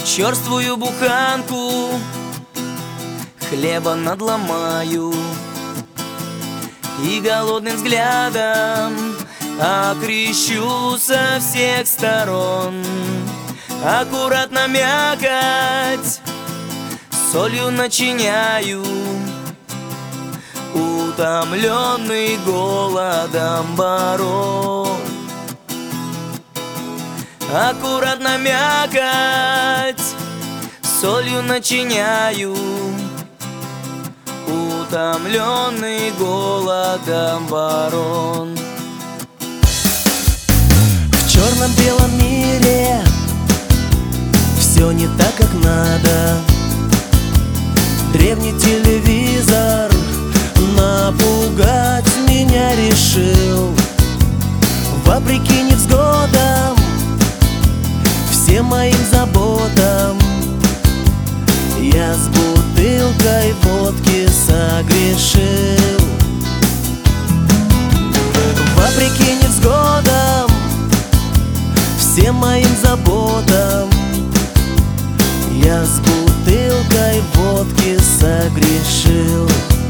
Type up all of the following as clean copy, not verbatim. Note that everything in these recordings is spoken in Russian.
черствую буханку хлеба надломаю и голодным взглядом окрещу со всех сторон. Аккуратно мякоть солью начиняю, утомленный голодом барон. Аккуратно мякоть солью начиняю, утомленный голодом барон. В черно-белом мире все не так, как надо. Древний телевизор напугать меня решил. Вопреки невзгодам, всем моим заботам, я с бутылкой водки согрешил. Вопреки невзгодам, всем моим заботам, я с бутылкой водки согрешил.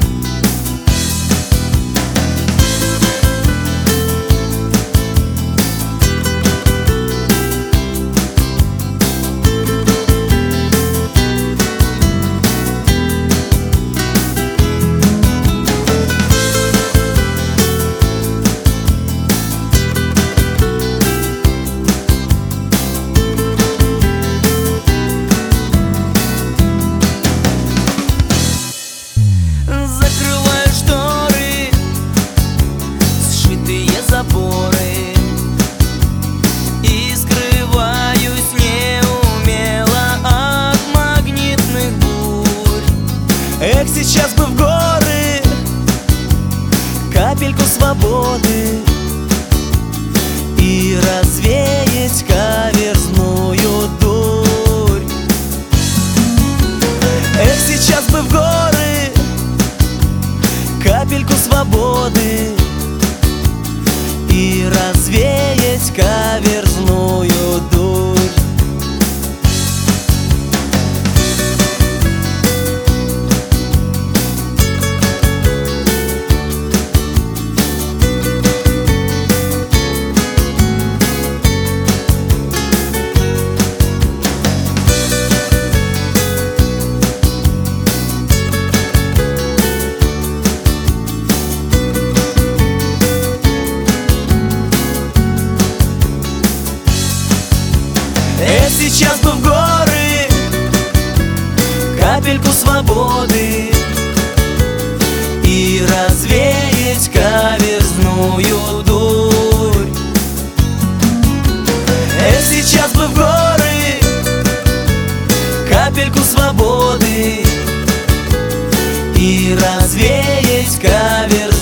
И скрываюсь неумело от магнитных бурь. Эх, сейчас бы в горы капельку свободы и развеять каверзную дурь. Эх, сейчас бы в горы капельку свободы и развеять каверзную дурь. Сейчас бы в горы капельку свободы и развеять каверзную дурь. Сейчас бы в горы капельку свободы и развеять каверзную дурь.